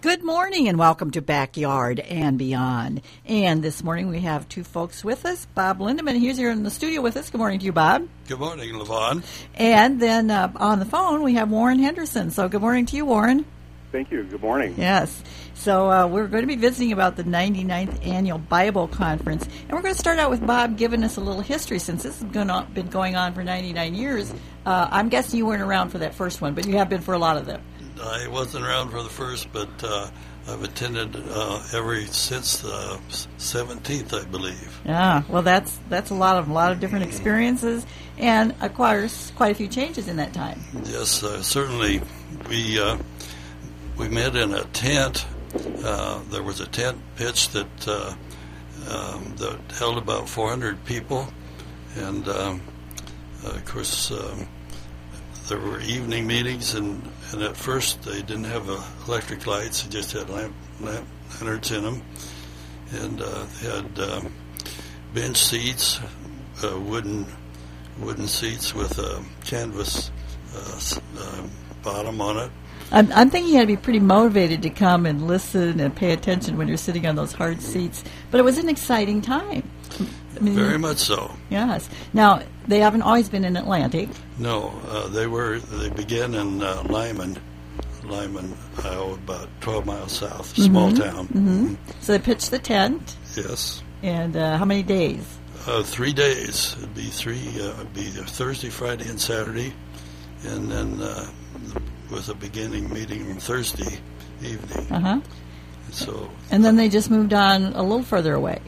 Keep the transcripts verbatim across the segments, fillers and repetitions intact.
Good morning and welcome to Backyard and Beyond. And this morning we have two folks with us. Bob Lindeman, he's here in the studio with us. Good morning to you, Bob. Good morning, Levon. And then uh, on the phone we have Warren Henderson. So good morning to you, Warren. Thank you. Good morning. Yes. So uh, we're going to be visiting about the ninety-ninth Annual Bible Conference. And we're going to start out with Bob giving us a little history since this has been on, been going on for ninety-nine years. Uh, I'm guessing you weren't around for that first one, but you have been for a lot of them. I wasn't around for the first, but uh, I've attended uh, every since the seventeenth, I believe. Yeah, well, that's that's a lot of a lot of different experiences, and of course, quite a few changes in that time. Yes, uh, certainly. We uh, we met in a tent. Uh, there was a tent pitch that uh, um, that held about four hundred people, and um, uh, of course. Um, There were evening meetings, and, and at first they didn't have uh, electric lights. They just had lamp, lamp lanterns in them. And uh, they had uh, bench seats, uh, wooden wooden seats with a canvas uh, uh, bottom on it. I'm, I'm thinking you had to be pretty motivated to come and listen and pay attention when you're sitting on those hard seats. But it was an exciting time. I mean, Very much so. Yes. Now, they haven't always been in Atlantic. No, uh, they were. They began in uh, Lyman, Lyman, Iowa, about twelve miles south, Mm-hmm. small town. Mm-hmm. So they pitched the tent. Yes. And uh, how many days? Uh, three days. It'd be three. Uh, it'd be Thursday, Friday, and Saturday, and then uh, with a beginning meeting on Thursday evening. Uh huh. So. And then they just moved on a little further away.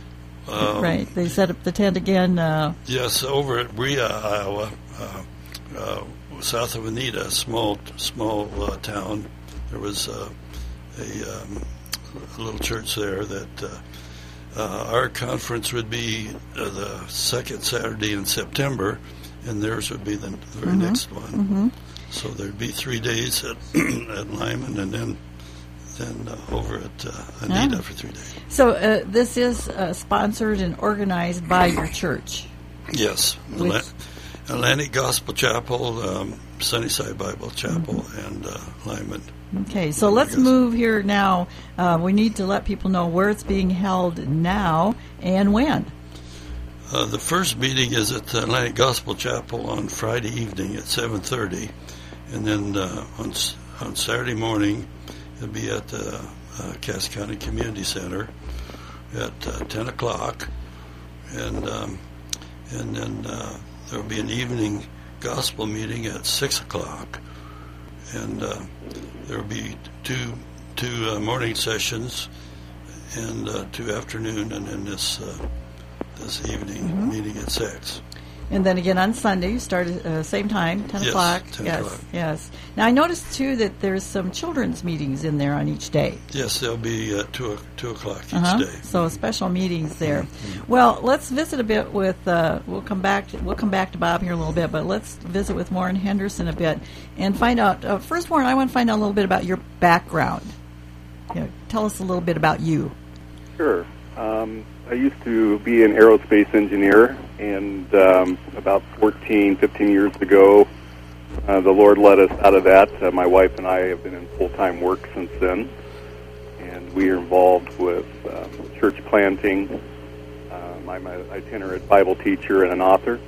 Um, right. They set up the tent again. Uh, yes, over at Brea, Iowa, uh, uh, south of Anita, a small, small uh, town. There was uh, a, um, a little church there that uh, uh, our conference would be uh, the second Saturday in September, and theirs would be the very mm-hmm. next one. Mm-hmm. So there'd be three days at, at Lyman, and then then uh, over at uh, Anita yeah. for three days. So uh, this is uh, sponsored and organized by your church. Yes, Which? Atlantic Gospel Chapel, um, Sunnyside Bible Chapel, mm-hmm. and uh, Lyman. Okay, so let's move here now. Uh, we need to let people know where it's being held now and when. Uh, the first meeting is at the Atlantic Gospel Chapel on Friday evening at seven thirty, and then uh, on on Saturday morning it'll be at the uh, Cass County Community Center at uh, ten o'clock, and um, and then uh, there will be an evening gospel meeting at six o'clock, and uh, there will be two two uh, morning sessions and uh, two afternoon, and then this uh, this evening mm-hmm. meeting at six. And then again on Sunday, you start at the uh, same time, ten yes, o'clock. ten yes, o'clock. yes. Now I noticed too that there's some children's meetings in there on each day. Yes, they'll be at two two o'clock each uh-huh. day. So special meetings there. Mm-hmm. Well, let's visit a bit with. Uh, we'll come back. To, we'll come back to Bob here in a little bit, but let's visit with Warren Henderson a bit and find out. Uh, first, Warren, I want to find out a little bit about your background. You know, tell us a little bit about you. Sure. Um, I used to be an aerospace engineer, and um, about fourteen, fifteen years ago, uh, the Lord led us out of that. Uh, my wife and I have been in full-time work since then, and we are involved with um, church planting. Um, I'm an itinerant Bible teacher and an author,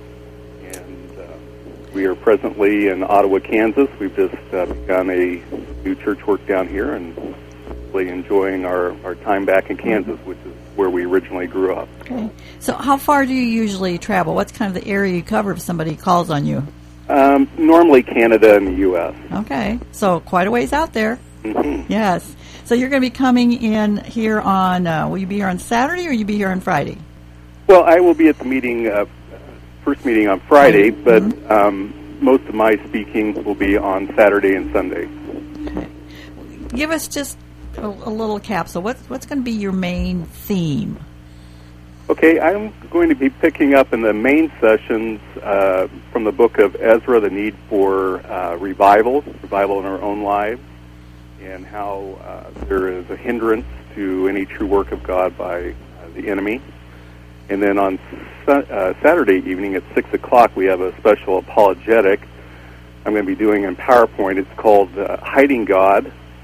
and uh, we are presently in Ottawa, Kansas. We've just uh, begun a new church work down here, and really enjoying our, our time back in Kansas, which is where we originally grew up. Okay. So how far do you usually travel? What's kind of the area you cover if somebody calls on you? Um, normally Canada and the U S Okay. So quite a ways out there. Mm-hmm. Yes. So you're going to be coming in here on, uh, will you be here on Saturday or will you be here on Friday? Well, I will be at the meeting, uh, first meeting on Friday, mm-hmm. but um, most of my speaking will be on Saturday and Sunday. Okay. Give us just a, a little capsule. What's, what's going to be your main theme? Okay, I'm going to be picking up in the main sessions uh, from the book of Ezra, the need for uh, revival, revival in our own lives, and how uh, there is a hindrance to any true work of God by uh, the enemy. And then on su- uh, Saturday evening at six o'clock, we have a special apologetic I'm going to be doing in PowerPoint. It's called uh, Hiding God,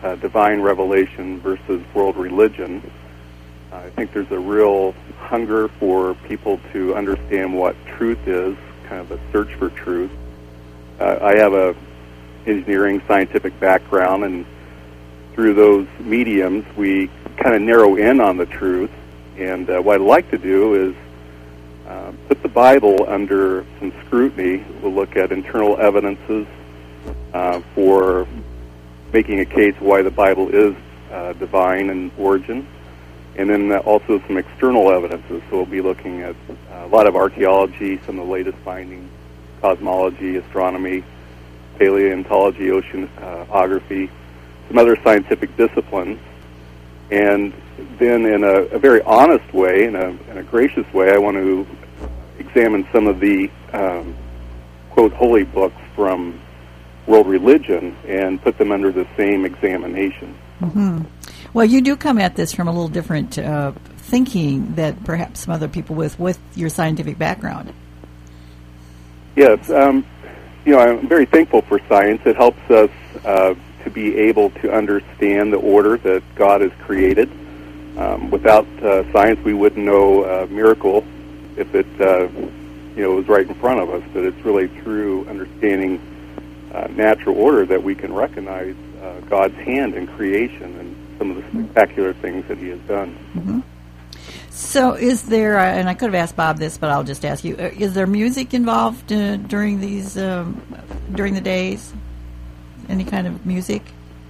uh, divine revelation versus world religion. Uh, I think there's a real hunger for people to understand what truth is, kind of a search for truth. Uh, I have a engineering scientific background, and through those mediums, we kind of narrow in on the truth. And uh, what I'd like to do is uh, put the Bible under some scrutiny. We'll look at internal evidences uh, for making a case why the Bible is uh, divine in origin, and then uh, also some external evidences. So we'll be looking at uh, a lot of archaeology, some of the latest findings, cosmology, astronomy, paleontology, oceanography, some other scientific disciplines. And then in a, a very honest way, in a, in a gracious way, I want to examine some of the, um, quote, holy books from world religion and put them under the same examination. Mm-hmm. Well, you do come at this from a little different uh, thinking that perhaps some other people with, with your scientific background. Yes. Um, you know, I'm very thankful for science. It helps us uh, to be able to understand the order that God has created. Um, without uh, science, we wouldn't know a miracle if it, uh, you know, was right in front of us. But it's really through understanding uh, natural order that we can recognize uh, God's hand in creation and some of the spectacular things that He has done. Mm-hmm. So, is there? Uh, and I could have asked Bob this, but I'll just ask you: uh, is there music involved uh, during these um, during the days? Any kind of music?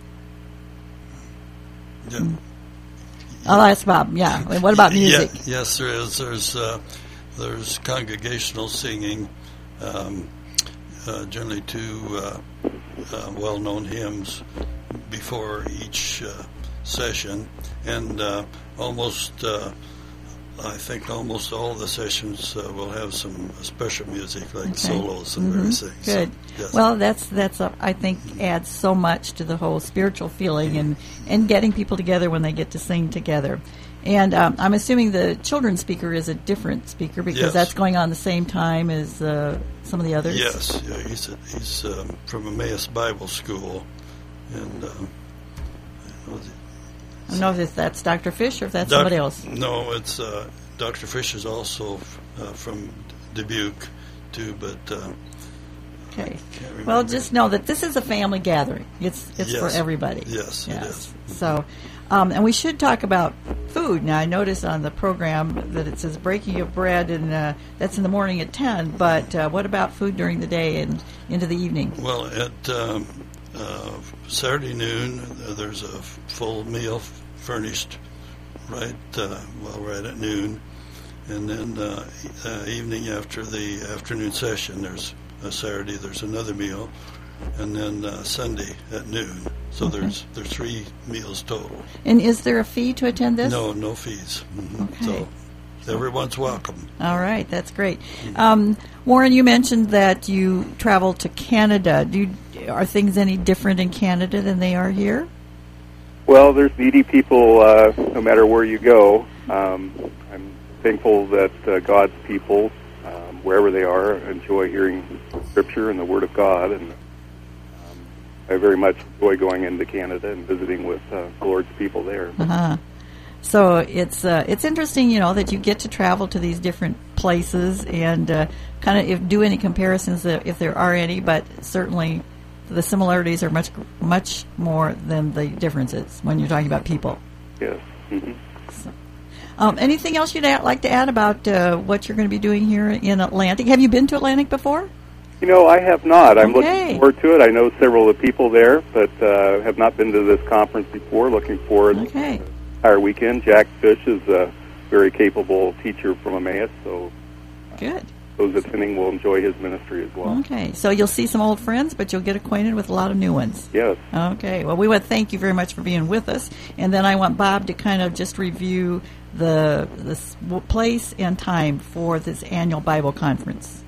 Yeah. Mm. I'll ask Bob. Yeah. What about music? Yeah, yes, there is. There's uh, there's congregational singing, um, uh, generally two uh, uh, well-known hymns before each uh, session, and uh, almost. Uh, I think almost all the sessions uh, will have some special music, like okay. solos and mm-hmm. various things. Good. So, yes. Well, that's that's a, I think adds so much to the whole spiritual feeling and, and getting people together when they get to sing together. And um, I'm assuming the children's speaker is a different speaker because yes. that's going on the same time as uh, some of the others. Yes, yeah, he's a, he's um, from Emmaus Bible School, and. Um, I don't know if that's Doctor Fish or if that's Doc, somebody else. No, it's uh, Doctor Fish is also uh, from Dubuque, too, but... Uh, okay. Well, just know that this is a family gathering. It's it's yes. for everybody. Yes, yes. it is. So, um, and we should talk about food. Now, I noticed on the program that it says breaking of bread, and uh, that's in the morning at ten, but uh, what about food during the day and into the evening? Well, at um, uh, Saturday noon, uh, there's a full meal furnished right uh, well right at noon, and then uh, uh, evening after the afternoon session there's a Saturday there's another meal, and then uh, Sunday at noon. So okay. there's there's three meals total. And is there a fee to attend this? No, no fees. Mm-hmm. Okay. So everyone's welcome. All right, that's great. Um, Warren, you mentioned that you traveled to Canada. Do you, are things any different in Canada than they are here? Well, there's needy people uh, no matter where you go. Um, I'm thankful that uh, God's people, um, wherever they are, enjoy hearing Scripture and the Word of God. And um, I very much enjoy going into Canada and visiting with uh, the Lord's people there. Uh-huh. So it's uh, it's interesting, you know, that you get to travel to these different places and uh, kind of if, do any comparisons if there are any, but certainly the similarities are much much more than the differences when you're talking about people. Yes. Mm-hmm. So, um, anything else you'd like to add about uh, what you're going to be doing here in Atlantic? Have you been to Atlantic before? You know, I have not. I'm okay. looking forward to it. I know several of the people there, but uh, have not been to this conference before. Looking forward okay. to the entire weekend. Jack Fish is a very capable teacher from Emmaus, so good. Those attending will enjoy his ministry as well. Okay, so you'll see some old friends, but you'll get acquainted with a lot of new ones. Yes. Okay, well, we want to thank you very much for being with us, and then I want Bob to kind of just review the the place and time for this annual Bible conference.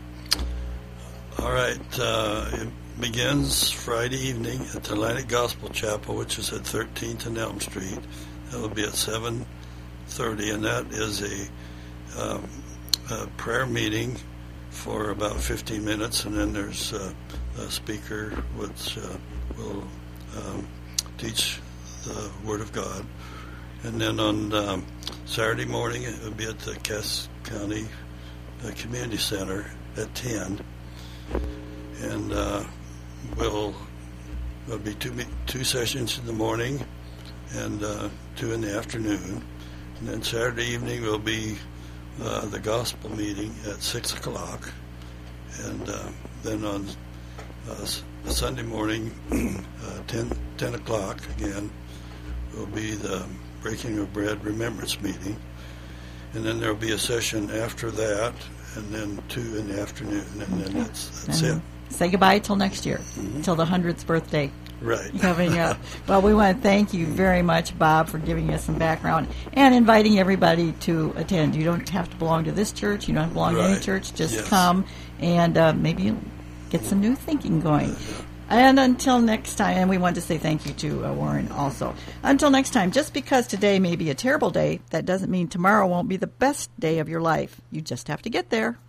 All right, uh, it begins Friday evening at the Atlantic Gospel Chapel, which is at thirteenth and Elm Street. That will be at seven thirty, and that is a, um, a prayer meeting for about fifteen minutes, and then there's uh, a speaker which uh, will um, teach the Word of God. And then on um, Saturday morning, it will be at the Cass County uh, Community Center at ten. And uh, we'll, there'll be two, two sessions in the morning and uh, two in the afternoon. And then Saturday evening will be uh, the gospel meeting at six o'clock. And uh, then on uh, Sunday morning, uh, ten, ten o'clock again, will be the Breaking of Bread Remembrance meeting. And then there will be a session after that, and then two in the afternoon, and then Okay. that's, that's And it. say goodbye till next year, Mhm. till the hundredth birthday Right. coming up. Well, we want to thank you very much, Bob, for giving us some background and inviting everybody to attend. You don't have to belong to this church. You don't have to belong to any Right. church. Just Yes. come and uh, maybe get some new thinking going. And until next time, and we want to say thank you to uh, Warren also. Until next time, just because today may be a terrible day, that doesn't mean tomorrow won't be the best day of your life. You just have to get there.